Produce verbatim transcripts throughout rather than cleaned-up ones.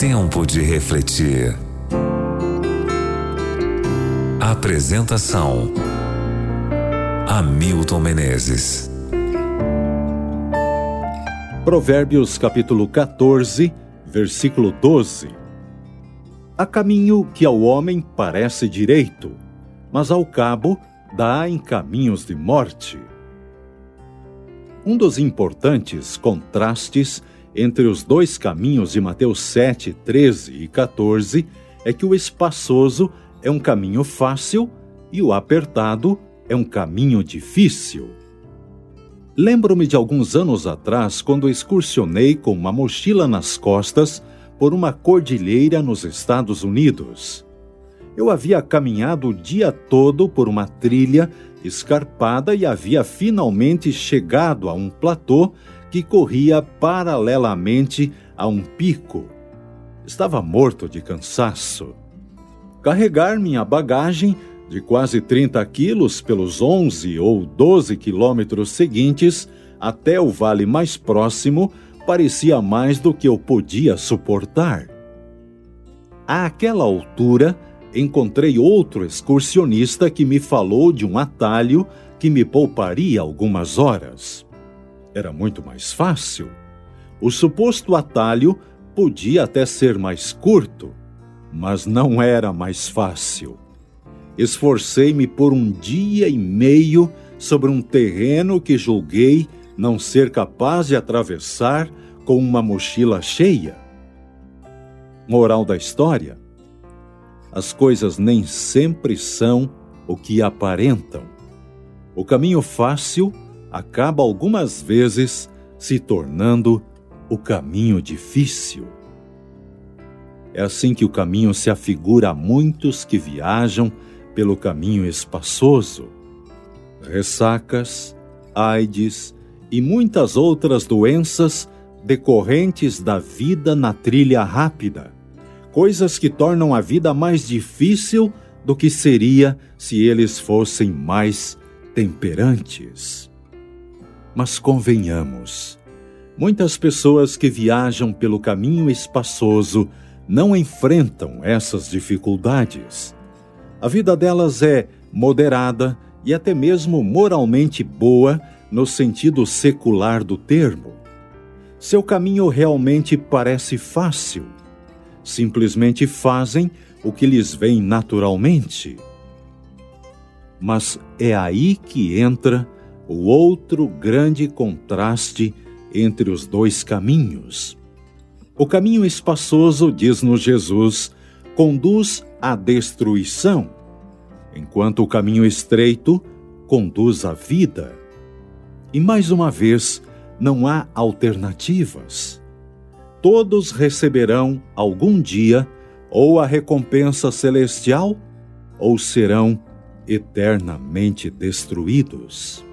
Tempo de refletir. Apresentação: Hamilton Menezes. Provérbios capítulo quatorze, versículo doze. Há caminho que ao homem parece direito, mas ao cabo dá em caminhos de morte. Um dos importantes contrastes entre os dois caminhos de Mateus sete, treze e quatorze é que o espaçoso é um caminho fácil e o apertado é um caminho difícil. Lembro-me de alguns anos atrás, quando excursionei com uma mochila nas costas por uma cordilheira nos Estados Unidos. Eu havia caminhado o dia todo por uma trilha escarpada e havia finalmente chegado a um platô que corria paralelamente a um pico. Estava morto de cansaço. Carregar minha bagagem de quase trinta quilos pelos onze ou doze quilômetros seguintes até o vale mais próximo parecia mais do que eu podia suportar. Àquela altura, encontrei outro excursionista que me falou de um atalho que me pouparia algumas horas. Era muito mais fácil. O suposto atalho podia até ser mais curto, mas não era mais fácil. Esforcei-me por um dia e meio sobre um terreno que julguei não ser capaz de atravessar com uma mochila cheia. Moral da história: as coisas nem sempre são o que aparentam. O caminho fácil acaba algumas vezes se tornando o caminho difícil. É assim que o caminho se afigura a muitos que viajam pelo caminho espaçoso. Ressacas, AIDS e muitas outras doenças decorrentes da vida na trilha rápida. Coisas que tornam a vida mais difícil do que seria se eles fossem mais temperantes. Mas convenhamos, muitas pessoas que viajam pelo caminho espaçoso não enfrentam essas dificuldades. A vida delas é moderada e até mesmo moralmente boa no sentido secular do termo. Seu caminho realmente parece fácil. Simplesmente fazem o que lhes vem naturalmente. Mas é aí que entra o outro grande contraste entre os dois caminhos. O caminho espaçoso, diz-nos Jesus, conduz à destruição, enquanto o caminho estreito conduz à vida. E mais uma vez, não há alternativas. Todos receberão algum dia ou a recompensa celestial ou serão eternamente destruídos.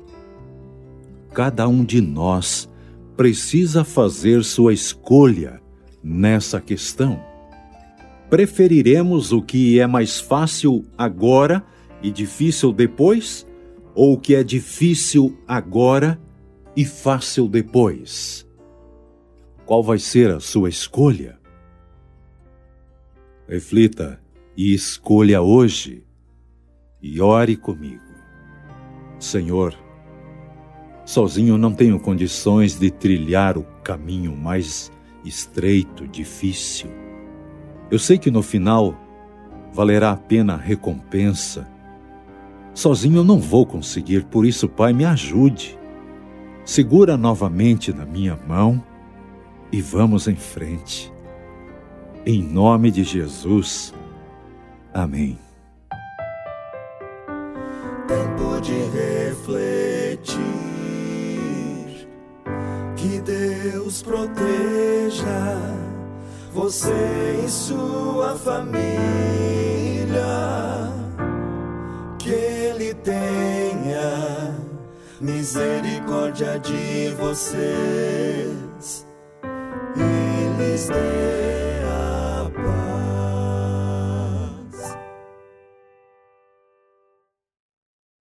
Cada um de nós precisa fazer sua escolha nessa questão. Preferiremos o que é mais fácil agora e difícil depois, ou o que é difícil agora e fácil depois? Qual vai ser a sua escolha? Reflita e escolha hoje e ore comigo. Senhor, sozinho não tenho condições de trilhar o caminho mais estreito, difícil. Eu sei que no final valerá a pena a recompensa. Sozinho eu não vou conseguir, por isso, Pai, me ajude. Segura novamente na minha mão e vamos em frente. Em nome de Jesus. Amém. Tempo de refletir. Que Deus proteja você e sua família. Que Ele tenha misericórdia de vocês e lhes dê